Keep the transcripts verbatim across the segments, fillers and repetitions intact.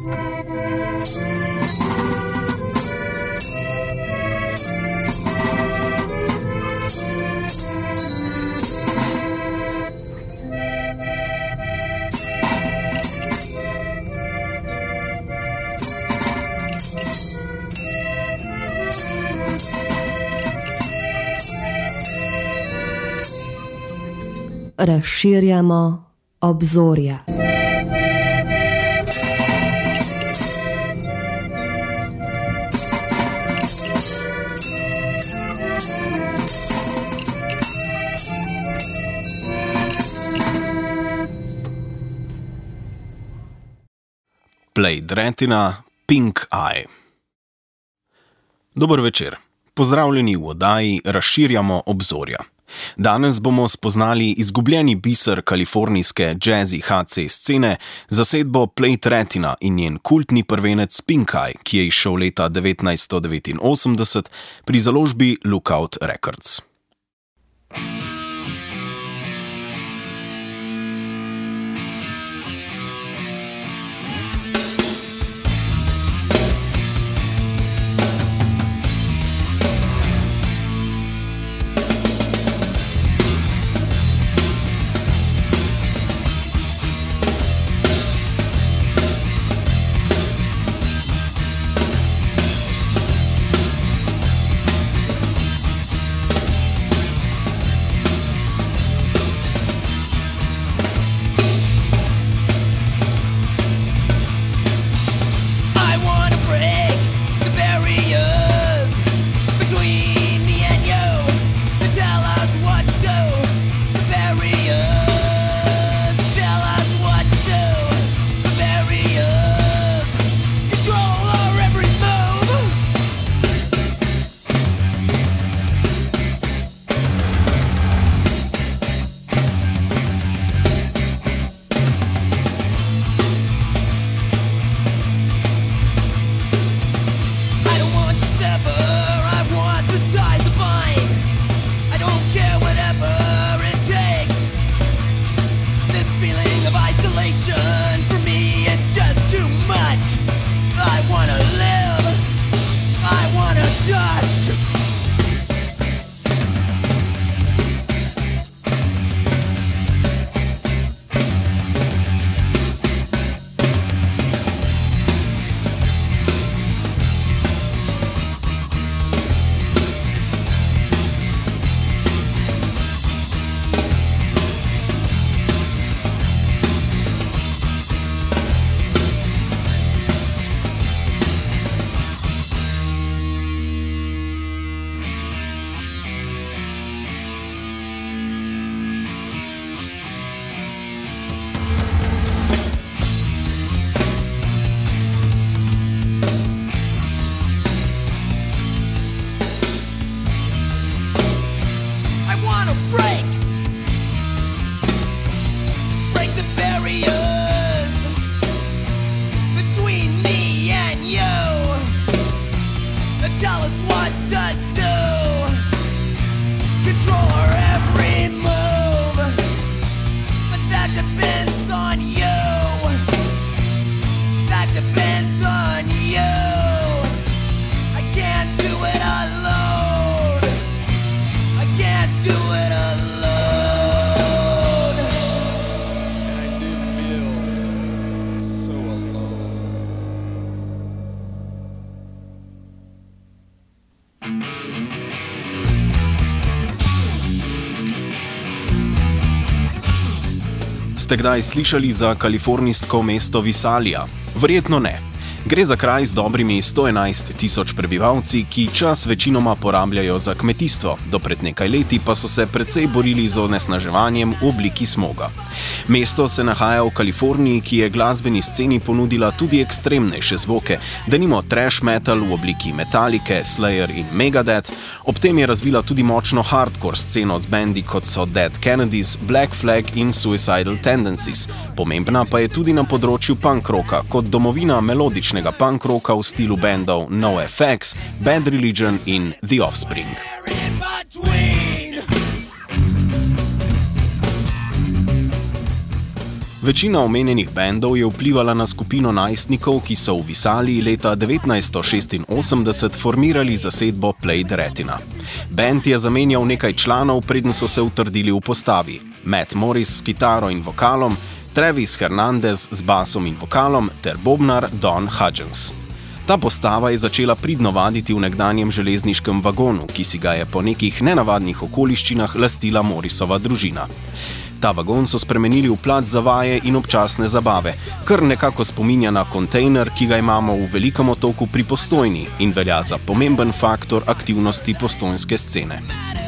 Razširjamo obzorja. Blade Retina, Pink Eye. Dober večer. Pozdravljeni v oddaji Razširjamo obzorja. Danes bomo spoznali izgubljeni biser kalifornijske jazzy ha ce scene, zasedbo Blade Retina in njen kultni prvenec Pink Eye, ki je izšel leta devetnajststo devetinosemdeset pri založbi Lookout Records. Ste kdaj slišali za kalifornijsko mesto Visalia? Verjetno ne. Gre za kraj z dobrimi sto enajst tisoč prebivalci, ki čas večinoma porabljajo za kmetijstvo, do pred nekaj leti pa so se precej borili z onesnaževanjem v obliki smoga. Mesto se nahaja v Kaliforniji, ki je glasbeni sceni ponudila tudi ekstremnejše zvoke, denimo thrash metal v obliki Metallice, Slayer in Megadeth, ob tem je razvila tudi močno hardcore sceno z bendi kot so Dead Kennedys, Black Flag in Suicidal Tendencies. Pomembna pa je tudi na področju punk rocka, kot domovina melodičnega punk rocka v stilu bendov NoFX, Bad Religion in The Offspring. Večina omenjenih bendov je vplivala na skupino najstnikov, ki so v Visaliji leta devetnajststo šestinosemdeset formirali zasedbo Plaid Retina. Bend je zamenjal nekaj članov, preden so se utrdili v postavi. Matt Morris s kitaro in vokalom, Travis Hernandez z basom in vokalom ter bobnar Don Hudgens. Ta postava je začela pridno vaditi v nekdanjem železniškem vagonu, ki si ga je po nekih nenavadnih okoliščinah lastila Morrisova družina. Ta vagon so spremenili v plac za vaje in občasne zabave, kar nekako spominja na kontejner, ki ga imamo v Velikem otoku pri Postojni in velja za pomemben faktor aktivnosti postojnske scene.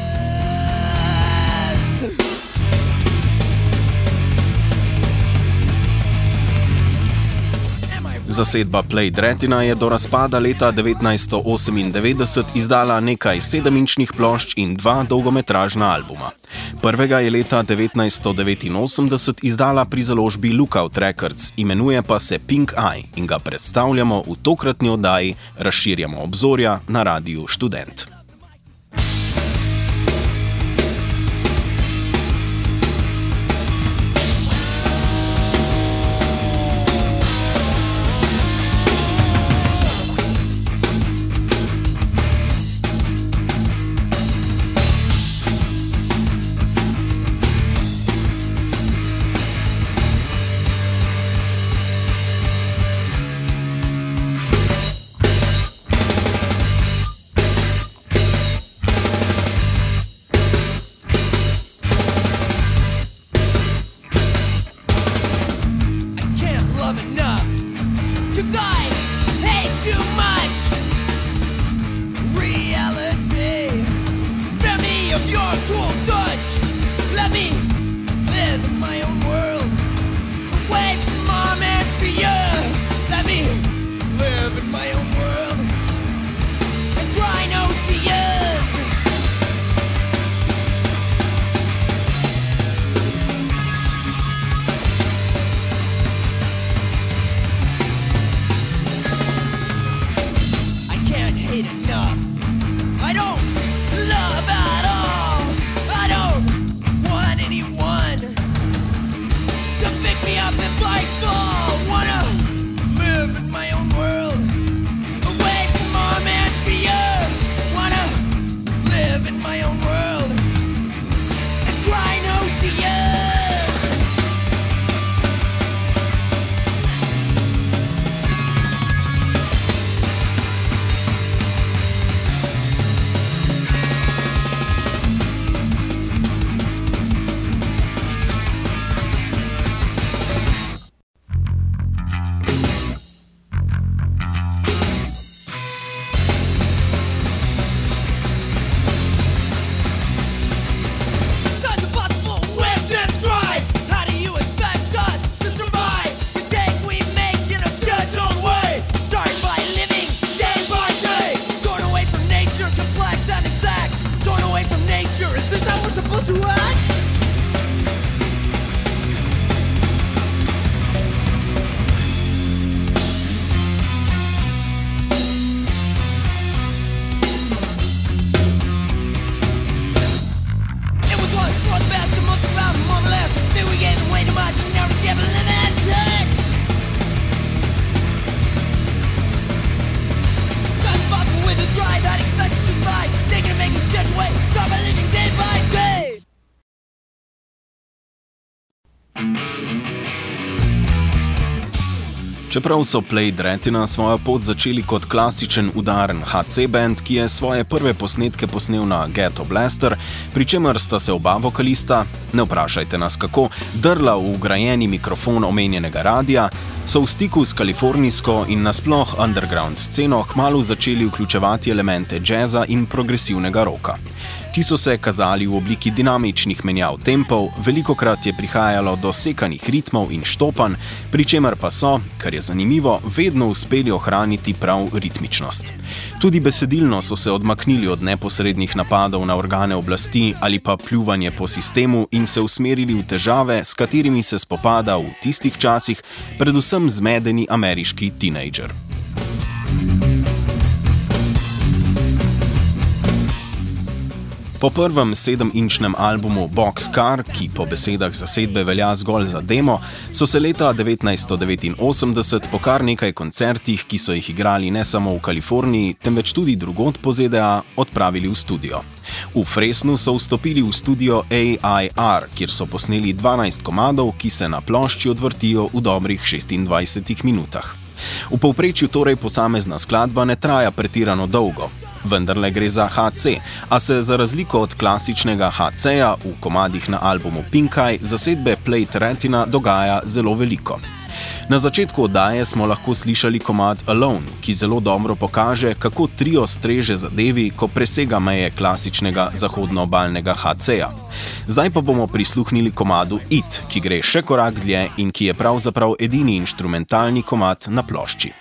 Zasedba Plaid Retina je do razpada leta devetnajststo osemindevetdeset izdala nekaj sedem-inčnih plošč in dva dolgometražna albuma. Prvega je leta devetnajststo devetinosemdeset izdala pri založbi Lookout Records, imenuje pa se Pink Eye in ga predstavljamo v tokratni oddaji Razširjamo obzorja na Radiu Študent. Čeprav so Plaid Retina svojo pot začeli kot klasičen udaren ha ce band, ki je svoje prve posnetke posnel na Ghetto Blaster, pri čemer sta se oba vokalista, ne vprašajte nas kako, drla v vgrajeni mikrofon omenjenega radia, so v stiku s kalifornijsko in nasploh underground sceno kmalu začeli vključevati elemente džeza in progresivnega roka. Ti so se kazali v obliki dinamičnih menjav tempov, velikokrat je prihajalo do sekanih ritmov in štopanj, pri čemer pa so, kar je zanimivo, vedno uspeli ohraniti prav ritmičnost. Tudi besedilno so se odmaknili od neposrednih napadov na organe oblasti ali pa pljuvanje po sistemu in se usmerili v težave, s katerimi se spopada v tistih časih predvsem zmedeni ameriški tinejdžer. Po prvem sedem-inčnem albumu Boxcar, ki po besedah zasedbe velja zgolj za demo, so se leta devetnajststo devetinosemdeset po kar nekaj koncertih, ki so jih igrali ne samo v Kaliforniji, temveč tudi drugod po Z D A, odpravili v studio. V Fresnu so vstopili v studio A I R, kjer so posneli dvanajst komadov, ki se na plošči odvrtijo v dobrih šestindvajsetih minutah. V povprečju torej posamezna skladba ne traja pretirano dolgo. Vendarle gre za H C, a se za razliko od klasičnega H C-ja v komadih na albumu Pink Eye zasedbe Plate Retina dogaja zelo veliko. Na začetku oddaje smo lahko slišali komad Alone, ki zelo dobro pokaže, kako trio streže zadevi, ko presega meje klasičnega zahodnoobalnega H C-ja. Zdaj pa bomo prisluhnili komadu It, ki gre še korak dlje in ki je pravzaprav edini inštrumentalni komad na plošči.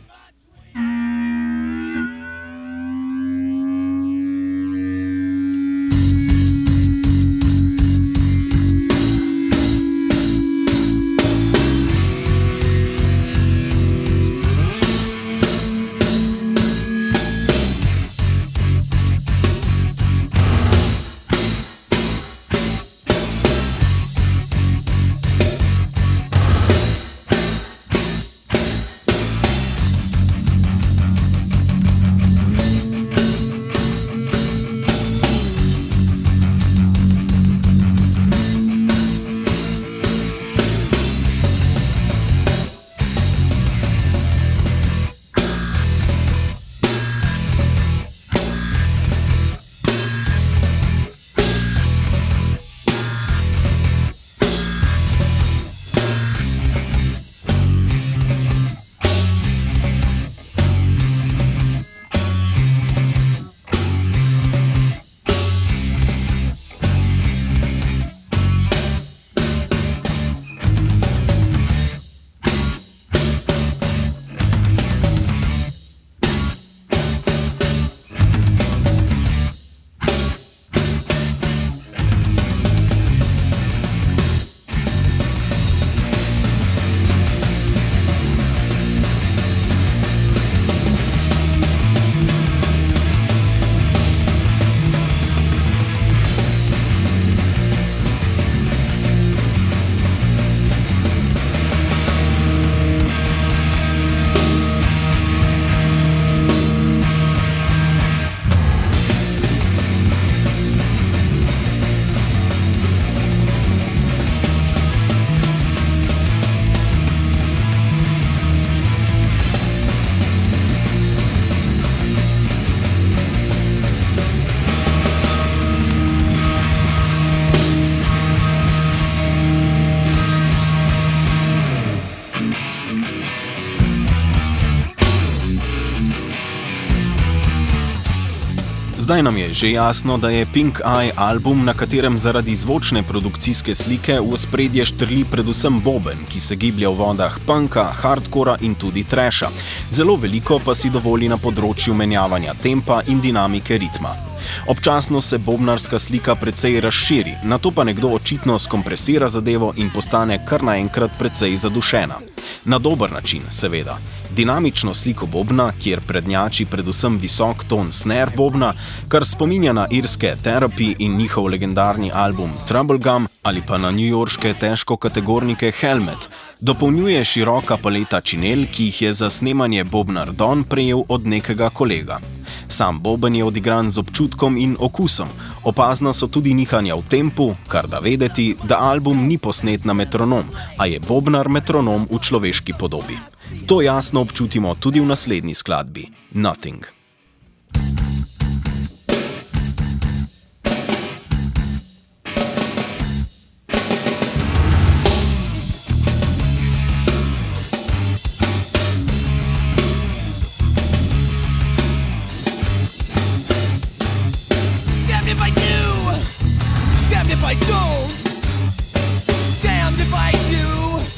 Zdaj nam je že jasno, da je Pink Eye album, na katerem zaradi zvočne produkcijske slike v ospredje štrli predvsem boben, ki se giblje v vodah punka, hardkora in tudi trasha. Zelo veliko pa si dovoli na področju menjavanja tempa in dinamike ritma. Občasno se bobnarska slika precej razširi, nato pa nekdo očitno skompresira zadevo in postane kar naenkrat precej zadušena. Na dober način, seveda. Dinamično sliko bobna, kjer prednjači predvsem visok ton snare bobna, kar spominja na irske Therapy in njihov legendarni album Troublegum ali pa na newyorške težkokategornike Helmet, dopolnjuje široka paleta činel, ki jih je za snemanje Bobnar Don prejel od nekega kolega. Sam boben je odigran z občutkom in okusom, opazna so tudi nihanja v tempu, kar da vedeti, da album ni posnet na metronom, a je bobnar metronom v človeški podobi. To jasno občutimo tudi v naslednji skladbi, Nothing.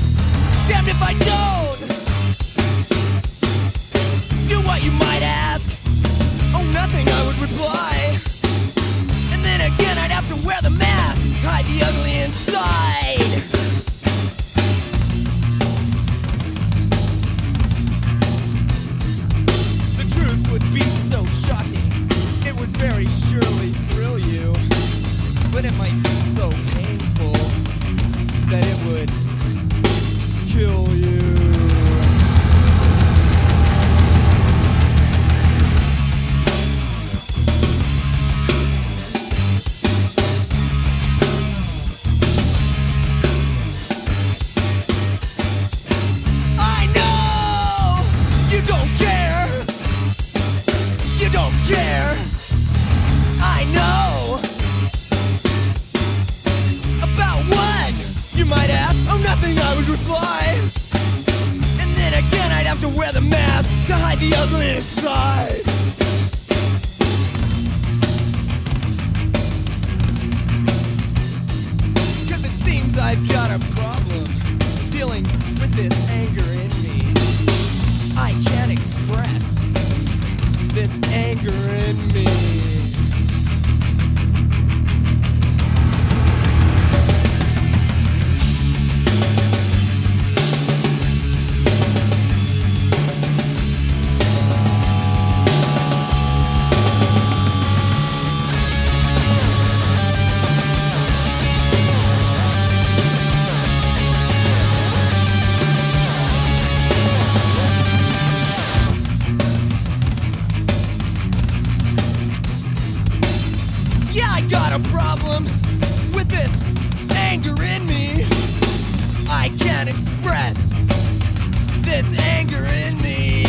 What you might ask, wear the mask to hide the ugly inside. Cause it seems I've got a problem dealing with this anger in me. I can't express this anger in me. Yeah, I got a problem with this anger in me. I can't express this anger in me.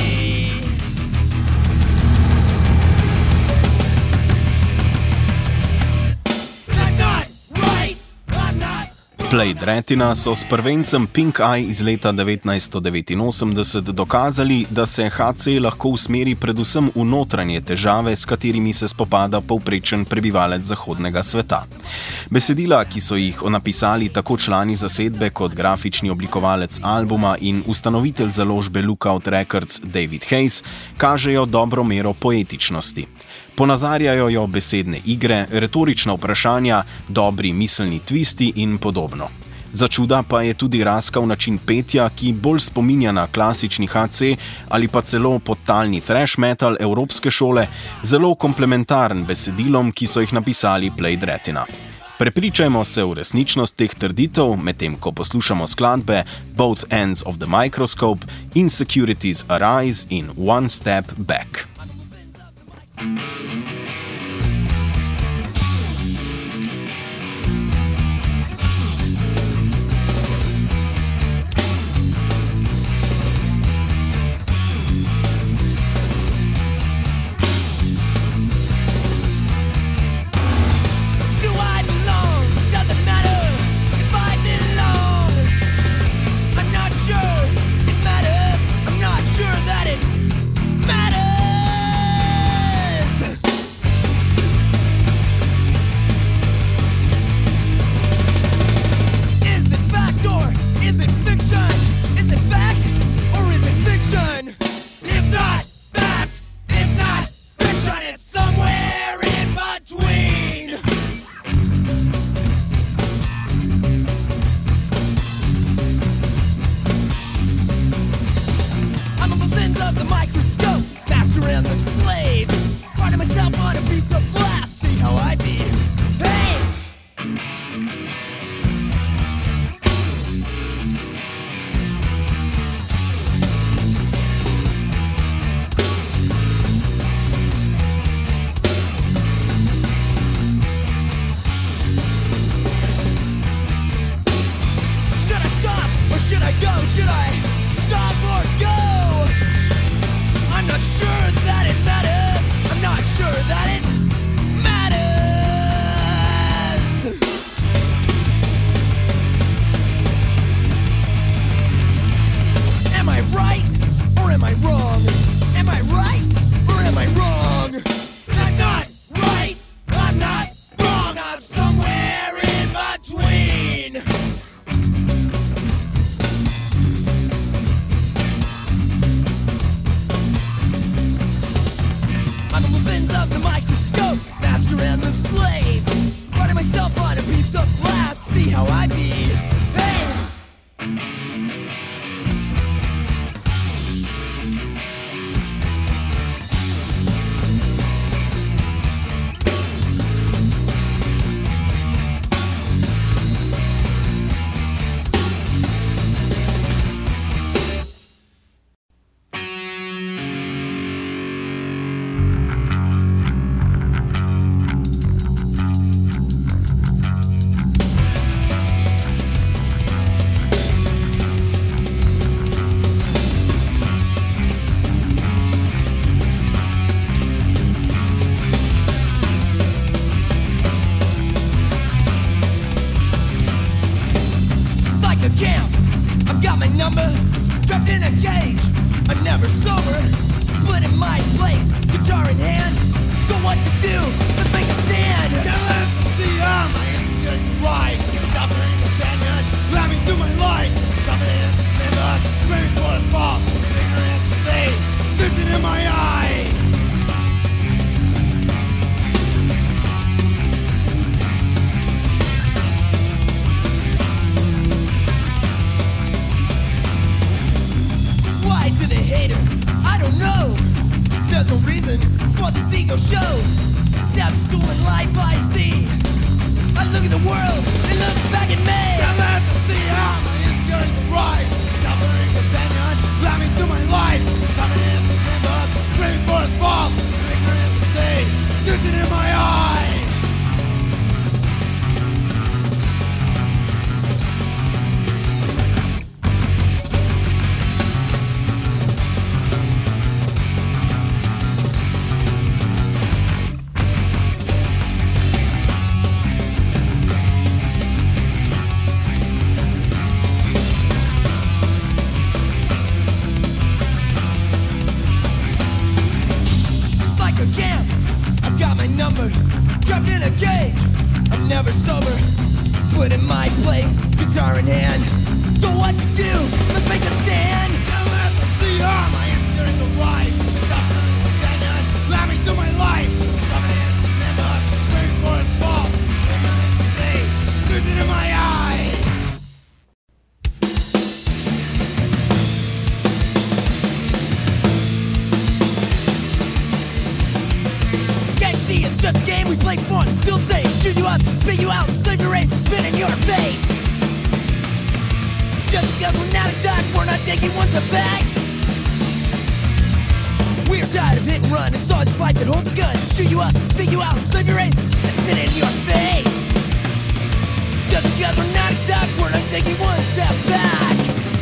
I'm not right. I'm not. Plaid Retina so s prvencem Pink Eye iz leta devetnajststo devetinosemdeset dokazali, da se H C lahko usmeri predvsem v notranje težave, s katerimi se spopada povprečen prebivalec zahodnega sveta. Besedila, ki so jih napisali tako člani zasedbe kot grafični oblikovalec albuma in ustanovitelj založbe Lookout Records David Hayes, kažejo dobro mero poetičnosti. Ponazarjajo jo besedne igre, retorična vprašanja, dobri miselni twisti in podobno. Za čuda pa je tudi raskav način petja, ki bolj spominja na klasični H C ali pa celo podtalni thrash metal evropske šole, zelo komplementaren besedilom, ki so jih napisali Plaid Retina. Prepričajmo se v resničnost teh trditev, medtem ko poslušamo skladbe Both Ends of the Microscope, Insecurities Arise in One Step Back. Sure that it matters. I'm not sure that it ego show. Step stool in life I see. I look at the world and look back at me. Now let them see how my insecurities rise. Covering opinion, blaming through my life. Coming in the nimbus, screaming for its fall. Ignorance to see, losing in my eyes. Trapped in a cage, I'm never sober. Put in my place, guitar in hand. So what to do? Let's make a stand. Now let them see how my insecurities rise. Covering opinion, blaming through my life. Coming in the nimbus, screaming for its fall. Ignorance to see, losing in my eyes. It's just a game we play fun, still safe. Shoot you up, spit you out, save your race, spit in your face. Just because we're not a duck, we're not taking one step back. We're tired of hit and run, it's always a fight that holds a gun. Shoot you up, spit you out, save your race, and spit in your face. Just because we're not a duck, we're not taking one step back.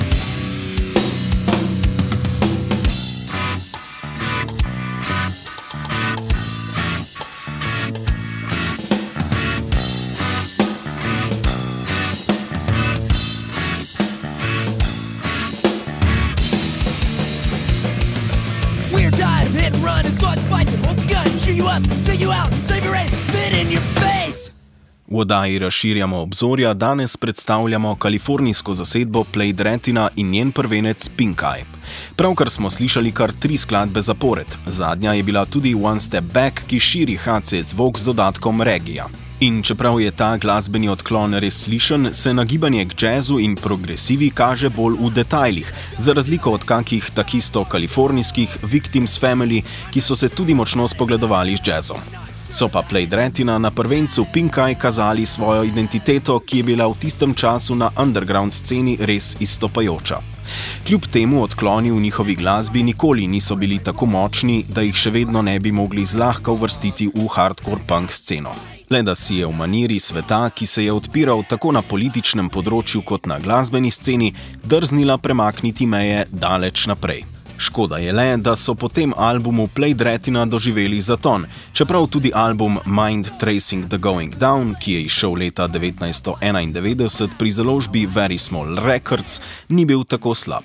Run and so fight that holds a gun, shoot you up, spit you out, save your race, spit in your face. V oddaji Razširjamo obzorja danes predstavljamo kalifornijsko zasedbo Plaid Retina in njen prvenec Pink Eye. Pravkar smo slišali kar tri skladbe zapored, zadnja je bila tudi One Step Back, ki širi H C zvok z dodatkom regija. In čeprav je ta glasbeni odklon res slišen, se nagibanje k jazzu in progresivi kaže bolj v detajlih, za razliko od kakih takisto kalifornijskih Victims Family, ki so se tudi močno spogledovali z jazzom. So pa Plaid Retina na prvencu Pink Eye kazali svojo identiteto, ki je bila v tistem času na underground sceni res izstopajoča. Kljub temu odkloni v njihovi glasbi nikoli niso bili tako močni, da jih še vedno ne bi mogli zlahka uvrstiti v hardcore punk sceno. Le da si je v maniri sveta, ki se je odpiral tako na političnem področju kot na glasbeni sceni, drznila premakniti meje daleč naprej. Škoda je le, da so po tem albumu Plaid Retina doživeli zaton, čeprav tudi album Mind Tracing the Going Down, ki je izšel leta devetnajststo enaindevetdeset pri založbi Very Small Records, ni bil tako slab.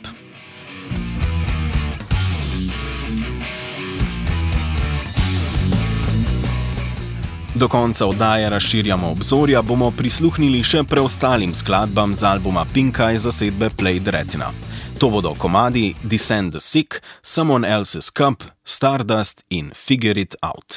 Do konca oddaje Razširjamo obzorja bomo prisluhnili še preostalim skladbam z albuma Pink Eye zasedbe Plaid Retina. To bodo komadi Descend the Sick, Someone Else's Cup, Stardust in Figure It Out.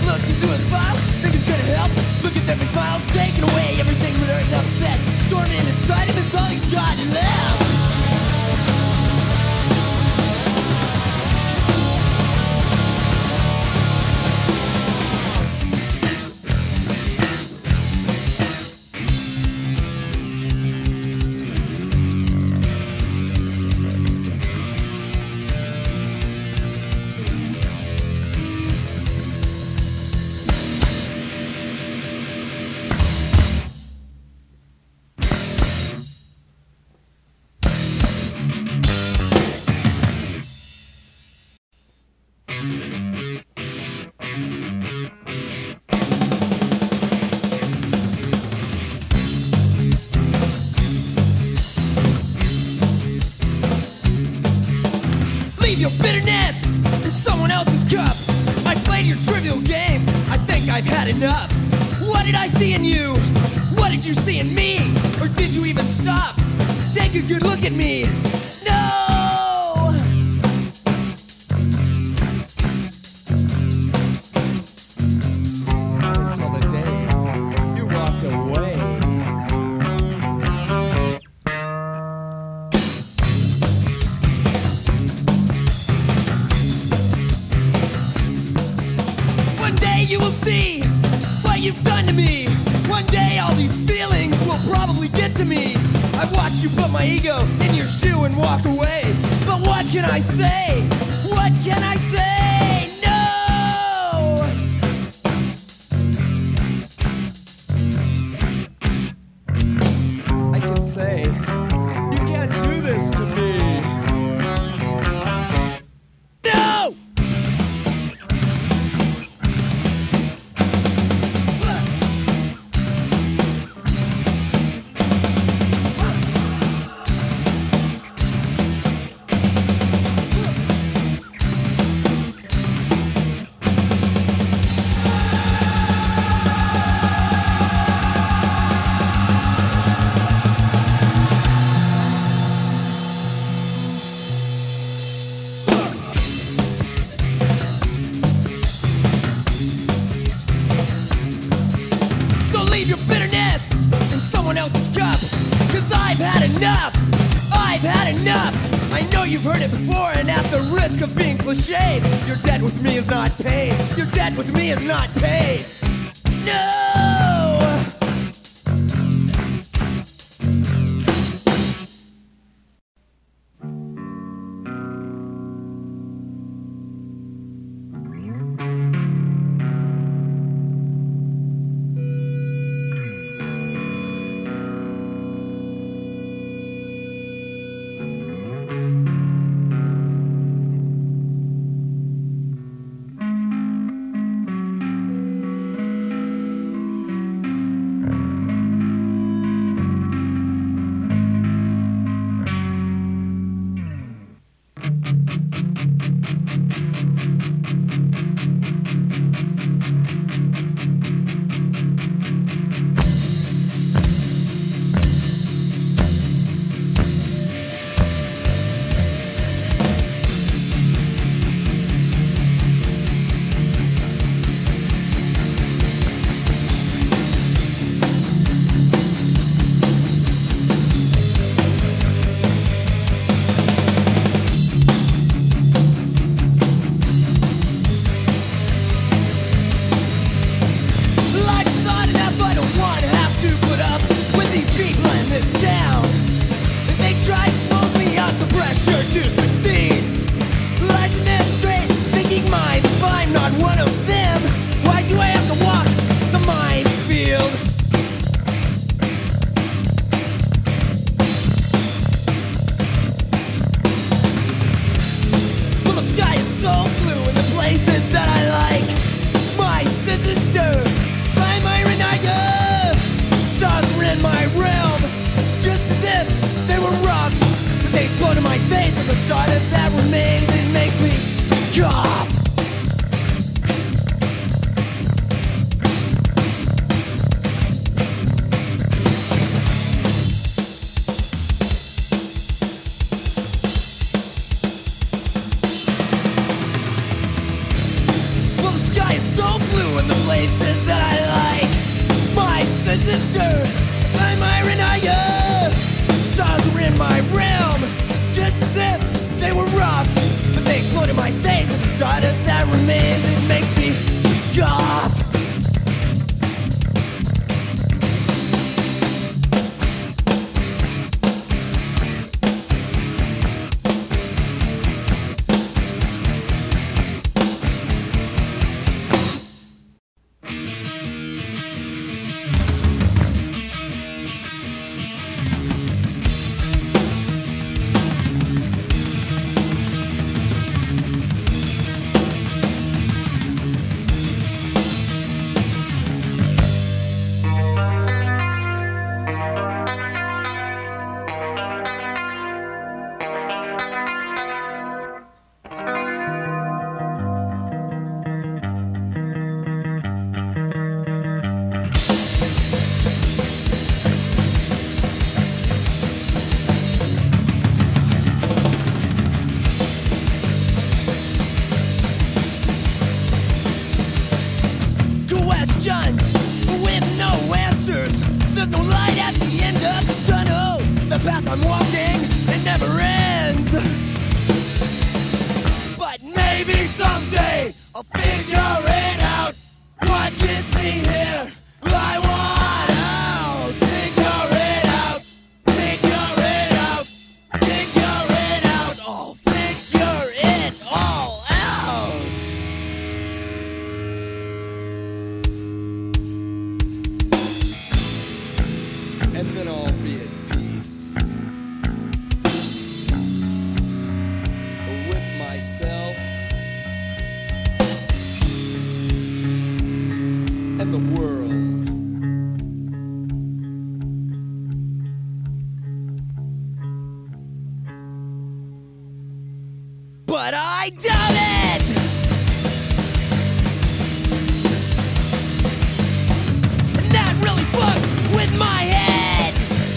Taking away everything that are upset, torn in enough. What did I see in you? What did you see in me? Or did you even stop? Take a good look at me. No! Until the day you walked away. One day you will see what you've done to me. One day all these feelings will probably get to me. I've watched you put my ego in your shoe and walk away. But what can I say? What can I say? No! I can say, you can't do this to me. No! Leave your bitterness in someone else's cup. Cause I've had enough. I've had enough. I know you've heard it before, and at the risk of being cliched, your debt with me is not paid. Your debt with me is not paid. No! I doubt it. And that really fucks with my head.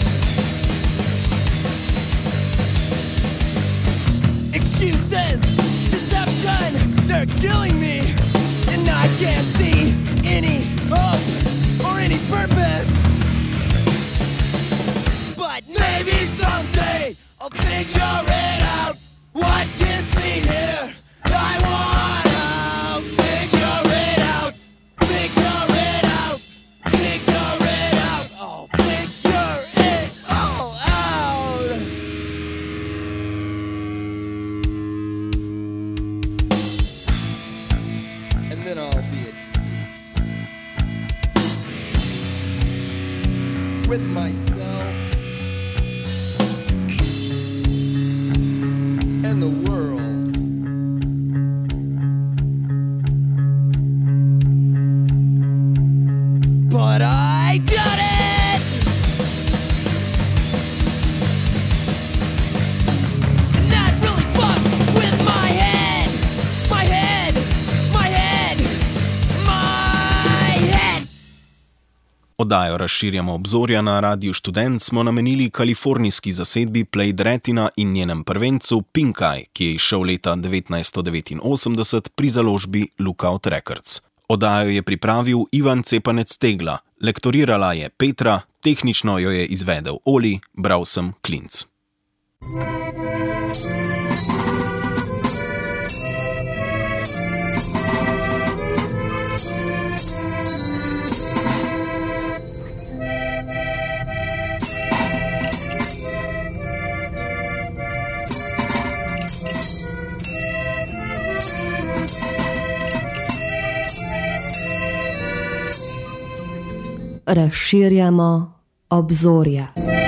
Excuses, deception, they're killing me. And I can't see any hope or any purpose. But maybe someday I'll figure it out. What gets me here? I wanna figure it out. Figure it out. Figure it out. Oh, figure it all out. And then I'll be at peace with myself and the world. But I got it. And that really fucks with my head. My head. My head. My head. Oddajo Razširjamo obzorja na Radiu Študent smo namenili kalifornijski zasedbi Plaid Retina in njenem prvencu Pink Eye, ki je izšel leta devetnajststo devetinosemdeset pri založbi Lookout Records. Oddajo je pripravil Ivan Cepanec-Tegla, lektorirala je Petra, tehnično jo je izvedel Oli, bral sem Klinc. Razširjamo obzorja.